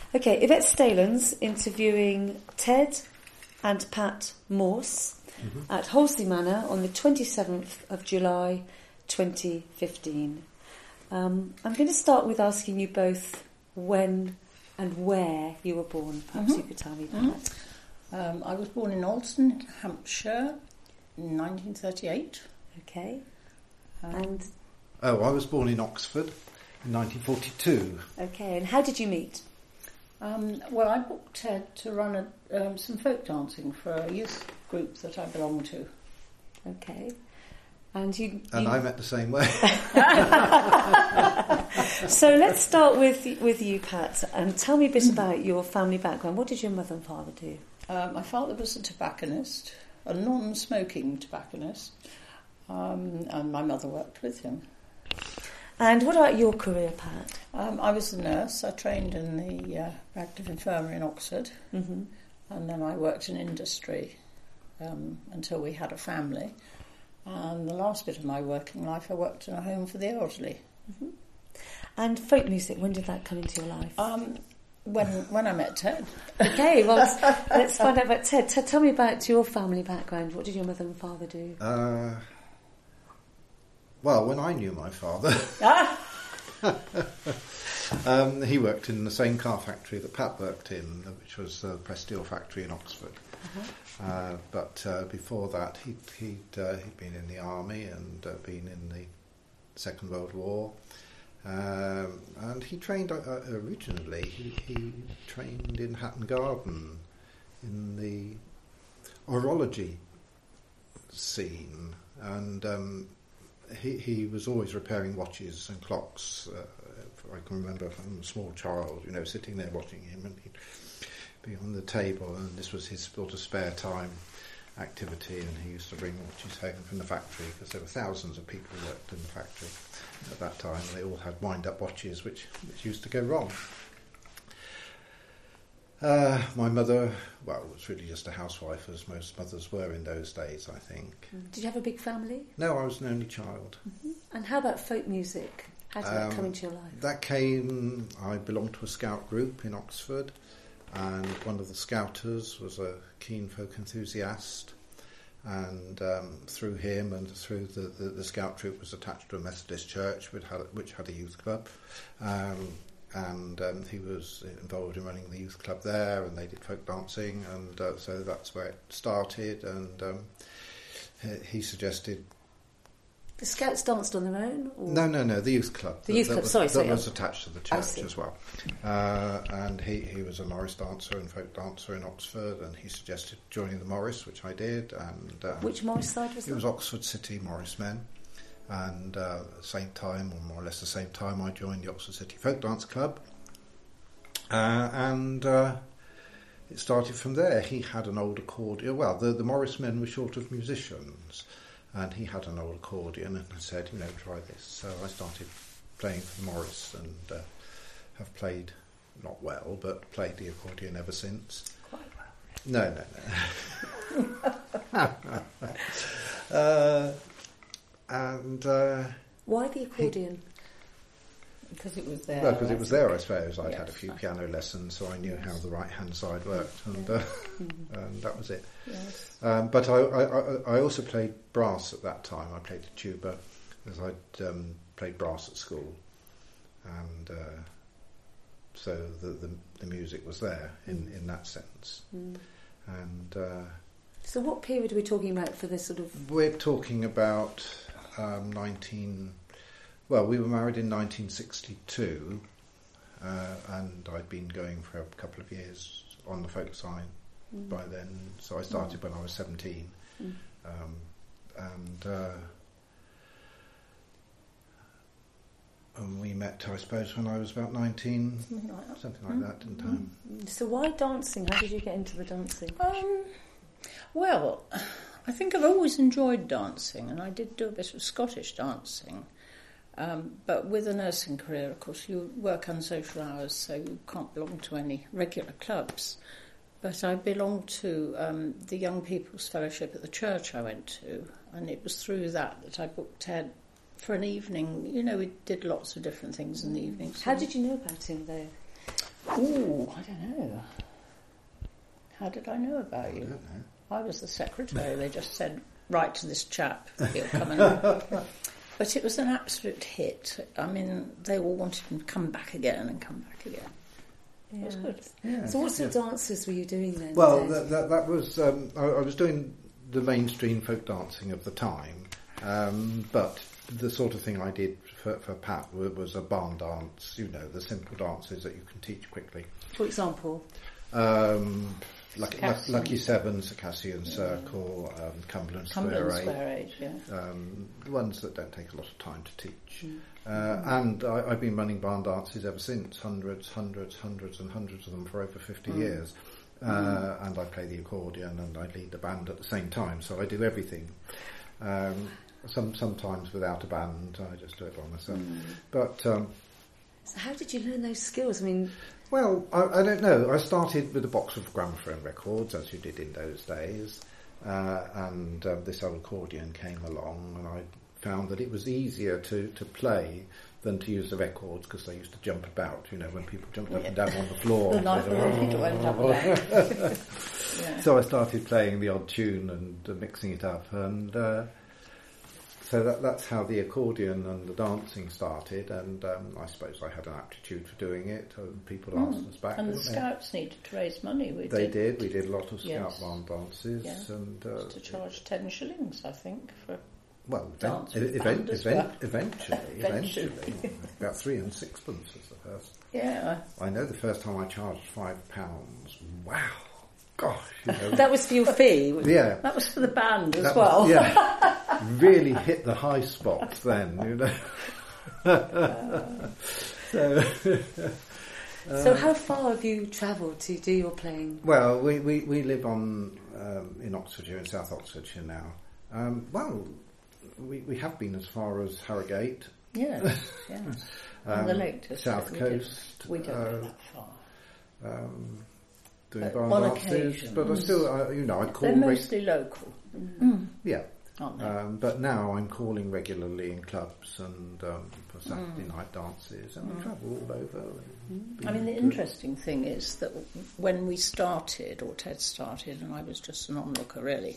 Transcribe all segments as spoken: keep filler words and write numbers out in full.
Okay, Yvette Stalens interviewing Ted and Pat Morse mm-hmm. at Holsey Manor on the twenty-seventh of July twenty fifteen. Um, I'm going to start with asking you both when and where you were born. Perhaps mm-hmm. you could tell me that. Mm-hmm. Um, I was born in Alston, Hampshire, in nineteen thirty-eight. Okay. Um, and oh, I was born in Oxford in nineteen forty-two. Okay, and how did you meet? Um, well, I booked Ted to run a, um, some folk dancing for a youth group that I belonged to. Okay. And you, you... And I met the same way. So let's start with with you, Pat, and tell me a bit about your family background. What did your mother and father do? Uh, my father was a tobacconist, a non-smoking tobacconist, um, and my mother worked with him. And what about your career, Pat? Um, I was a nurse. I trained in the uh, Radcliffe Infirmary in Oxford, mm-hmm. and then I worked in industry um, until we had a family. And the last bit of my working life, I worked in a home for the elderly. Mm-hmm. And folk music, when did that come into your life? Um, when when I met Ted. Okay, well, let's, let's find out about Ted. Ted, tell me about your family background. What did your mother and father do? Uh, well, when I knew my father, um, he worked in the same car factory that Pat worked in, which was the Press Steel factory in Oxford. Uh-huh. Uh, but uh, before that, he'd, he'd, uh, he'd been in the army and uh, been in the Second World War. Um, and he trained, uh, originally, he, he trained in Hatton Garden in the horology scene. And um, he, he was always repairing watches and clocks. Uh, I can remember from a small child, you know, sitting there watching him, and he'd be on the table, and this was his sort of spare time activity, and he used to bring watches home from the factory because there were thousands of people who worked in the factory at that time, and they all had wind-up watches which, which used to go wrong. Uh, my mother, well, was really just a housewife, as most mothers were in those days, I think. Did you have a big family? No, I was an only child. Mm-hmm. And how about folk music? How did um, that come into your life? That came, I belonged to a scout group in Oxford, and one of the scouters was a keen folk enthusiast, and um, through him and through the, the, the scout troop was attached to a Methodist church which had, which had a youth club, um, and um, he was involved in running the youth club there, and they did folk dancing, and uh, so that's where it started, and um, he suggested... The Scouts danced on their own? Or? No, no, no, the youth club. The youth that, club, that sorry, was, sorry. That was attached to the church as well. Uh, and he, he was a Morris dancer and folk dancer in Oxford, and he suggested joining the Morris, which I did. And um, which Morris side was it? It was Oxford City Morris Men. And uh, at the same time, or more or less the same time, I joined the Oxford City Folk Dance Club. Uh, and uh, it started from there. He had an old accordion. Well, the, the Morris Men were short of musicians, and he had an old accordion, and I said, you know, try this. So I started playing for the Morris, and uh, have played, not well, but played the accordion ever since. Quite well. No, no, no. uh, and uh, why the accordion? He, because it was there. Well, because it was there, I suppose. I'd yes. had a few piano lessons, so I knew yes. how the right-hand side worked, and, yes. uh, mm-hmm. and that was it. Yes. Um, but I, I, I also played brass at that time. I played the tuba, as I'd um, played brass at school, and uh, so the, the the music was there in, mm. in that sense. Mm. And uh, so, what period are we talking about for this sort of? We're talking about um, nineteen. Well, we were married in nineteen sixty-two, uh, and I'd been going for a couple of years on the folk side mm. by then. So I started mm. when I was seventeen, mm. um, and uh, and we met, I suppose, when I was about nineteen, something like that, something like mm. that in time. Mm. So why dancing? How did you get into the dancing? Um, well, I think I've always enjoyed dancing, and I did do a bit of Scottish dancing. Um, but with a nursing career, of course, you work unsocial hours, so you can't belong to any regular clubs. But I belonged to um, the Young People's Fellowship at the church I went to, and it was through that that I booked Ted for an evening. You know, we did lots of different things in the evenings. How did you know about him, though? Ooh, I don't know. How did I know about I you? don't know. I was the secretary. They just said, write to this chap, he'll come and... But it was an absolute hit. I mean, they all wanted him to come back again and come back again. It was good. Yeah. So what sort of dances were you doing then? Well, Ted? that, that, that was um, I, I was doing the mainstream folk dancing of the time, um, but the sort of thing I did for, for Pat was, was a barn dance. You know, the simple dances that you can teach quickly. For example, Um, Lucky, Circassian. Lucky Seven, Circassian Circle, um, Cumberland Square Cumberland Eight. Square Eight, yeah. Um, the ones that don't take a lot of time to teach. Mm. Uh, and I, I've been running barn dances ever since, hundreds, hundreds, hundreds and hundreds of them for over fifty Mm. years. Uh, Mm. And I play the accordion and I lead the band at the same time, so I do everything. Um, some Sometimes without a band, I just do it by myself. Mm. But um, so how did you learn those skills? I mean, well, I, I don't know. I started with a box of gramophone records, as you did in those days, uh, and uh, this old accordion came along, and I found that it was easier to, to play than to use the records because they used to jump about. You know, when people jumped up Yeah. and down on the floor. The night it went up and down. Yeah. So I started playing the odd tune and uh, mixing it up, and uh, so that, that's how the accordion and the dancing started. And um, I suppose I had an aptitude for doing it. And people asked Mm. us back. And the didn't they? Scouts needed to raise money. We They did. did. We did a lot of scout Yes. barn dances, Yeah. and uh, To charge ten shillings, I think, for well, dance event, with event, band as event, well. eventually, Eventually. eventually, about three and sixpence was the first. yeah. I know the first time I charged five pounds. Wow, gosh, you know, that was for your fee. wasn't it? yeah, That was for the band as that well. was- yeah, really hit the high spots then, you know. so. So how far have you travelled to do your playing? Well, we, we, we live on um, in Oxfordshire, in South Oxfordshire now. Um, well, we, we have been as far as Harrogate. Yes, yes. Um, And the Lake District. South we Coast. Did, we don't uh, go that far. Um, doing But barn on dances, occasion. but I still, uh, you know, I call They're reg- mostly local, mm. yeah. aren't they? Um, but now I'm calling regularly in clubs and um, for Saturday Mm. night dances, and we travel all over. and I mean, the good. interesting thing is that when we started, or Ted started, and I was just an onlooker really,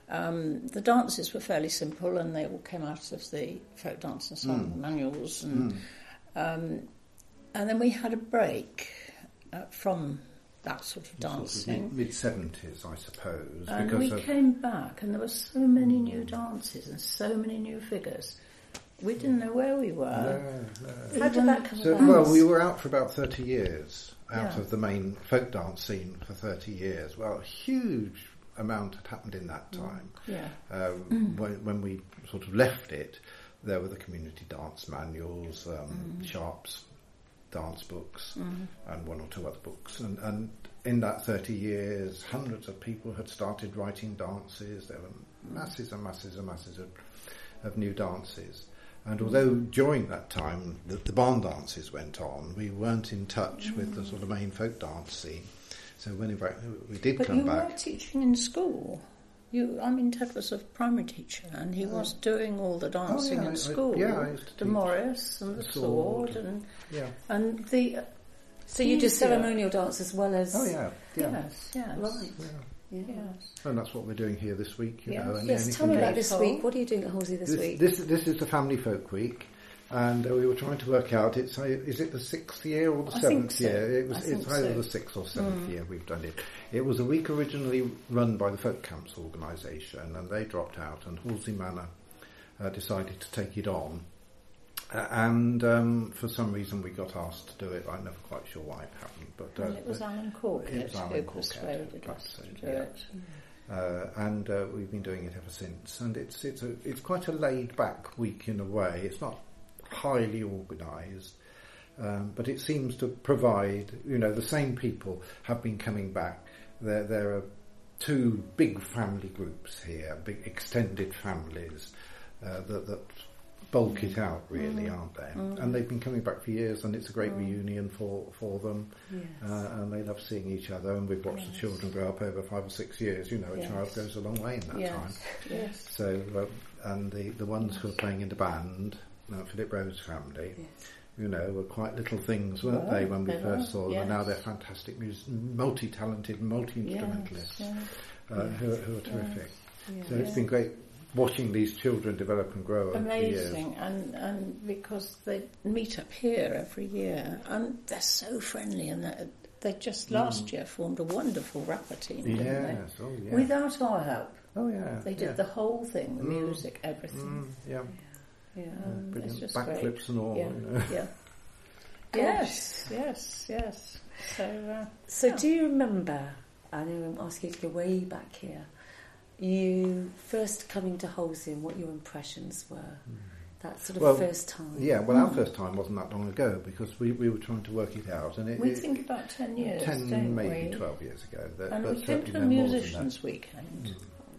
um, the dances were fairly simple and they all came out of the folk dance and song Mm. manuals. And, Mm. um, and then we had a break uh, from that sort of dancing. Mid seventies, I suppose, And because we of, came back and there were so many new dances and so many new figures. We didn't know where we were. no, no. How did that come So, about? well, we were out for about thirty years, out Yeah. of the main folk dance scene for thirty years. Well, a huge amount had happened in that time. Yeah. Um, Mm. when, when we sort of left it, there were the community dance manuals, um, Mm. Sharp's dance books, Mm. and one or two other books. And, and in that thirty years, hundreds of people had started writing dances. There were masses and masses and masses of, of new dances. And although during that time the, the barn dances went on, we weren't in touch with the sort of main folk dance scene. So when in fact we did But come you back, were teaching in school. You, I mean, Ted was a primary teacher, and he was doing all the dancing Oh, yeah, I- in I- school. yeah, I used to the teach Morris and the, the sword, sword. and yeah, and the. So you do easier- ceremonial dance as well as... oh yeah, yeah, Yes, yes, Right. yeah. Yeah. yes. And that's what we're doing here this week. You Yes. know, and Yes, anything tell me about else. this week. What are you doing at Halsey this, This, week? this this is the Family Folk Week, and uh, we were trying to work out. It's uh, is it the sixth year or the I seventh think so. year? It was. I It's think either so. the sixth or seventh Mm. year we've done it. It was a week originally run by the Folk Camps organisation, and they dropped out, and Halsey Manor uh, decided to take it on. Uh, and um, for some reason we got asked to do it. I'm never quite sure why it happened, but uh, Well, it was Alan Corkett it was Alan who Corkett, persuaded that's us it, to do yeah. it. Uh, and uh, we've been doing it ever since. And it's it's a, it's quite a laid back week in a way. It's not highly organised, um, but it seems to provide. You know, the same people have been coming back. There there are two big family groups here, big extended families uh, that that bulk it out really, Mm. aren't they? Mm. And they've been coming back for years, and it's a great Mm. reunion for for them. Yes. Uh, and they love seeing each other, and we've watched Yes. the children grow up over five or six years. You know, a Yes. child goes a long way in that Yes, time. yes. So, uh, and the, the ones who are playing in the band, uh, Philip Rowe's family, Yes. you know, were quite little things, weren't Well, they, when we they first were, saw them? yes. And now they're fantastic, mus- multi-talented, multi-instrumentalists Yes, uh, yeah. who, who are terrific. Yeah. So it's Yeah. been great watching these children develop and grow over the years. Amazing, and and because they meet up here every year, and they're so friendly, and they're- they just last year formed a wonderful rapper team, didn't Yes, oh they? yeah. Without our help, oh yeah. they did yeah. the whole thing, the Mm. music, everything. Mm, yeah. Yeah. Um, Brilliant it's just backflips great. and all. Yeah, You know. yeah. Yes, yes, yes. So, uh, So yeah. do you remember, I know I'm asking you to go way back here, you first coming to Holsey and what your impressions were? That sort of Well, first time. Yeah, well, our first time wasn't that long ago because we, we were trying to work it out, and it, we it, think about ten years, ten, don't maybe we? twelve years ago. That, And but we came certainly to a no more than that. musicians' weekend.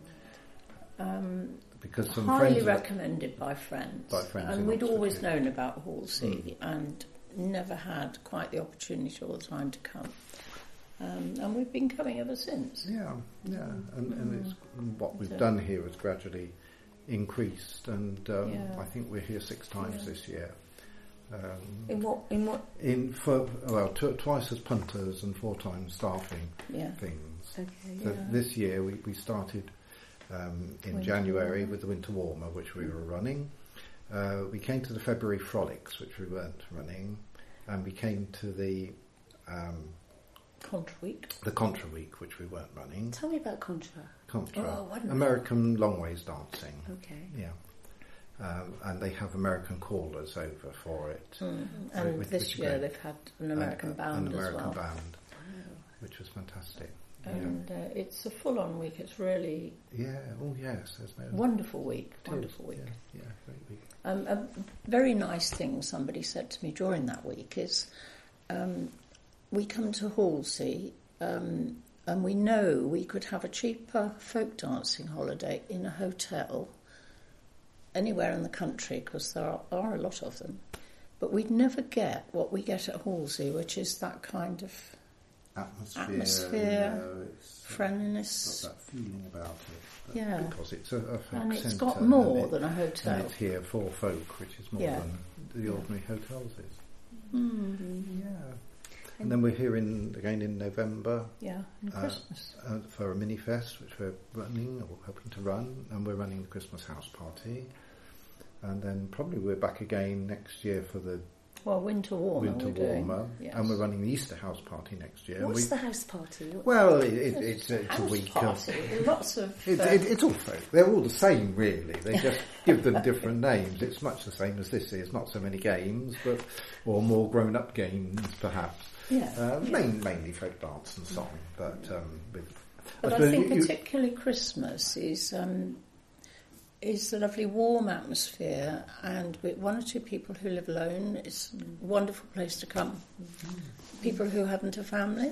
Mm. Um, Because some highly friends, recommended by friends. By friends and in we'd Oxford, always yeah. known about Halsey and never had quite the opportunity all the time to come. Um, and we've been coming ever since. yeah, yeah, and, and it's what we've So- done here has gradually increased, and um, Yeah. I think we're here six times Yeah. this year. Um, In what? In what? in for well, tw- twice as punters and four times staffing Yeah. things. Okay. So Yeah. this year we, we started um, in Winter January Warmer. with the Winter Warmer, which we were running. Uh, we came to the February Frolics, which we weren't running, and we came to the um, Contra Week. the Contra Week, which we weren't running. Tell me about Contra. Contra, Oh, wonderful. American long ways dancing. Okay. Yeah. Um, and they have American callers over for it. Mm. So And which- this which is year great. they've had an American Uh, band an American as well. band, which was fantastic. And uh, it's a full-on week. It's really Yeah. yeah. Oh yes. There's no wonderful week. it is, Wonderful week. Yeah. Yeah. Great week. Um, a very nice thing somebody said to me during that week is um, we come to Halsey um, and we know we could have a cheaper folk dancing holiday in a hotel anywhere in the country because there are, are a lot of them, but we'd never get what we get at Halsey, which is that kind of Atmosphere. Atmosphere, You know, it's friendliness. got that feeling about it. But Yeah. Because it's a, a folk And it's centre got more and it- than a And hotel. it's here for folk, which is more Yeah. than the ordinary hotels is. Mm. Yeah. And then we're here in again in November Yeah, and Uh, Christmas. uh, for a mini fest, which we're running or hoping to run, and we're running the Christmas house party. And then probably we're back again next year for the Well, winter warmer. winter we're doing. warmer, Yes. and we're running the Easter house party next year. And What's we- the house party? What- well, it, it, it's, it's a House week party. of. Lots of. It, uh, it, it's all folk. They're all the same, really. They just give them different names. It's much the same as this is. Not so many games, but or more grown-up games, perhaps. yeah. Uh, yeah. main, mainly folk dance and song, but um, with. But I suppose think you- you- particularly Christmas is um, is a lovely warm atmosphere, and with one or two people who live alone, it's a wonderful place to come. People who haven't a family,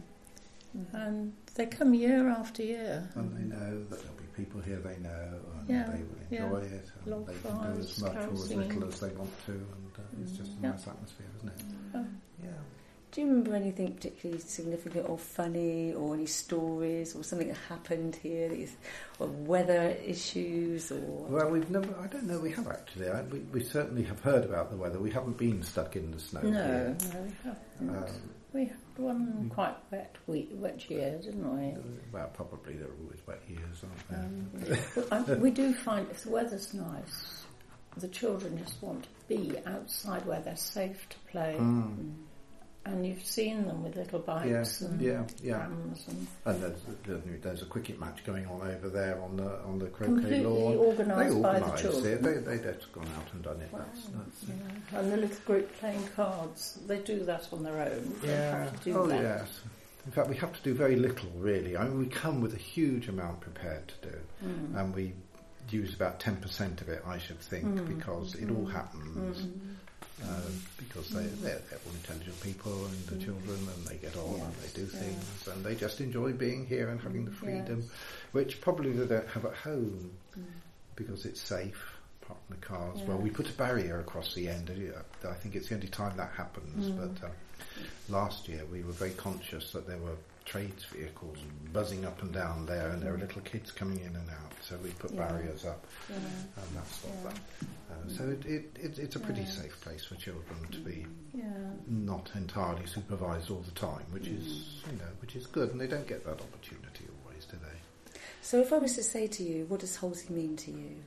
and they come year after year. And they know that there'll be people here they know, and Yeah, they will yeah. enjoy it, and Log they can do fires, as much or carol as singing. little as they want to, and uh, it's just a Yeah. nice atmosphere, isn't it? Oh. Yeah. Do you remember anything particularly significant or funny, or any stories, or something that happened here, that you, or weather issues, or Well, we've never. I don't know. We have actually. I, we, we certainly have heard about the weather. We haven't been stuck in the snow No, here. no, we haven't. Um, We had one quite wet week, wet year, didn't we? well, probably there are always wet years, aren't there? Um, but I, we do find if the weather's nice, the children just want to be outside where they're safe to play. Mm. And you've seen them with little Yeah, bikes and yeah, yeah. prams and And there's, there's there's a cricket match going on over there on the on the croquet completely lawn. organised They by the organise children. it. They they they've gone out and done it. Wow. That's, that's You know, and the little group playing cards, they do that on their own. They yeah. have to do Oh that. yes. In fact, we have to do very little really. I mean, we come with a huge amount prepared to do, Mm. and we use about ten percent of it, I should think, Mm. because it all happens. Mm. Uh, because they, they're, they're all intelligent people and the children, and they get on and Yes, they do yeah. things, and they just enjoy being here and having the freedom, Yes. which probably they don't have at home Mm. because it's safe. Apart from the cars, well, we Yes. put a barrier across the end. uh, I think it's the only time that happens, Mm. but uh, last year we were very conscious that there were trades vehicles buzzing up and down there, and there were little kids coming in and out, so we put Yeah. barriers up, Yeah. and that stopped Yeah. that. Uh, so it, it, it, it's a pretty Yeah. safe place for children to be Yeah. not entirely supervised all the time, which is you know which is good, and they don't get that opportunity always, do they? So if I was to say to you, what does Holsey mean to you?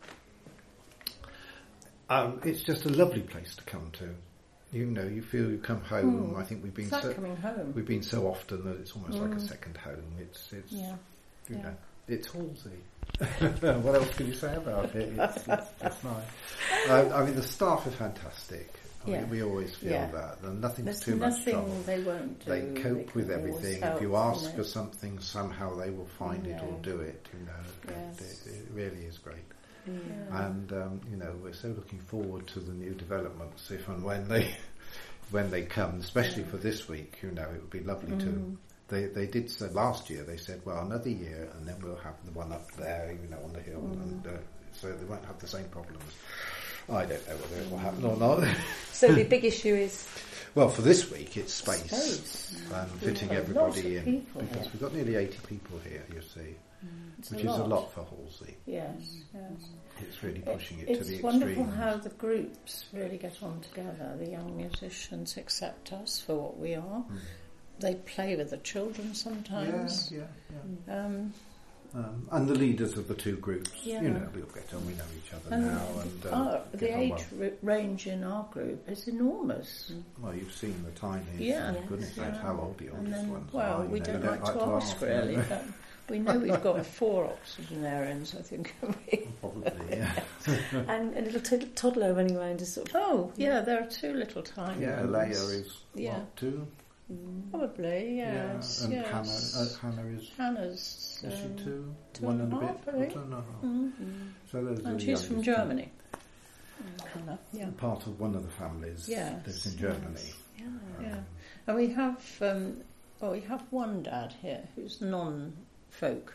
Um, it's just a lovely place to come to. You know, you feel you come home. Mm. I think we've been It's like so coming home. we've been so often that it's almost like a Mm. second home. It's it's Yeah. you Yeah. know it's Halsey. What else can you say about it? It's, it's, it's nice. Uh, I mean, the staff are fantastic. I Yeah. mean, we always feel Yeah. that, and nothing's There's too much nothing trouble. they won't do. They cope with can always everything. help, If you ask know. for something, somehow they will find it or Yeah. do it. You know, Yes. it, it really is great. Yeah. And um, you know, we're so looking forward to the new developments if and when they when they come, especially Yeah. for this week. You know, it would be lovely Mm. to. They they did say last year. They said, well, another year, and then we'll have the one up there, you know, on the hill, Mm. and uh, so they won't have the same problems. I don't know whether it will happen or not. So the big issue is Well, for this week, it's space, Space. and We've fitting got everybody lots of in, people because here. we've got nearly eighty people here. You see, It's which is a lot for Halsey. Yes, yes. It's really It- pushing it, to it's the wonderful extreme. how the groups really get on together. The young musicians accept us for what we are. Mm. They play with the children sometimes. Yeah, yeah, yeah. Um, Um, and the leaders of the two groups, Yeah. you know, we all get on, we know each other and now. And um, our, the get on age well. r- range in our group is enormous. Well, you've seen the tinies. Yeah. and goodness knows Yeah. how old the And oldest then, ones well, are. you we know, don't you like to ask really, no. but we know we've got four octogenarians, I think. Probably, yeah. and a little t- toddler running around to sort of Oh, yeah, there are two little tiny Yeah, ones. Leia is, Yeah. what, two? Probably, yes. Yeah, and yes. Hannah, uh, Hannah is, Hannah's. is she um, two? two One and and a a half, bit? I think. Two and a half. mm. So those are And the she's from youngest two. Germany. Hannah, yeah. Part of one of the families Yes, lives in Germany. yeah. Yeah. And we have, um, well, we have one dad here who's non-folk,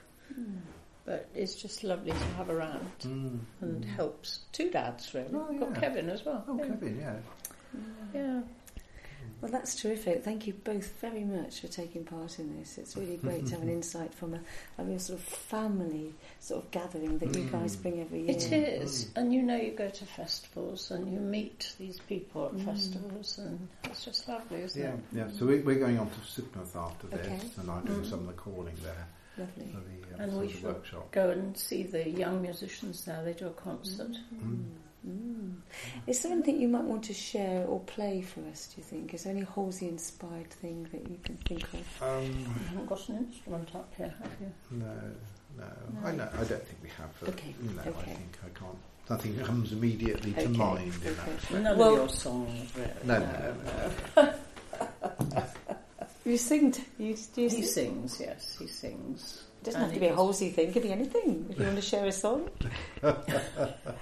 but it's just lovely to have around Mm. and helps. Two dads, really. Oh, We've got yeah. Kevin as well. Oh, yeah. Kevin, yeah. Yeah. Well, that's terrific. Thank you both very much for taking part in this. It's really great to have an insight from a, a real sort of family sort of gathering that you Mm. guys bring every year. It is. And you know, you go to festivals and you meet these people at festivals, and it's just lovely, isn't Yeah, it? yeah. So we, we're going on to Sidmouth after this, Okay. and I'm doing Mm. some of the calling there Lovely. for the, um, And for we the should workshop. go and see the young musicians there. They do a concert. Mm. Mm. Is there anything you might want to share or play for us, do you think? Is there any Halsey-inspired thing that you can think of? Um, You haven't got an instrument up here, have you? no, no, I know. I don't think we have. But, Okay, No, I okay. think I can't. Nothing comes immediately to Okay, mind in that okay. respect. None Well- of your songs, really. No, no, no. You sing, t- you, do you He sing? sings, yes, he sings. It doesn't And have to he be a does- Halsey thing, it could be anything. If you want to share a song.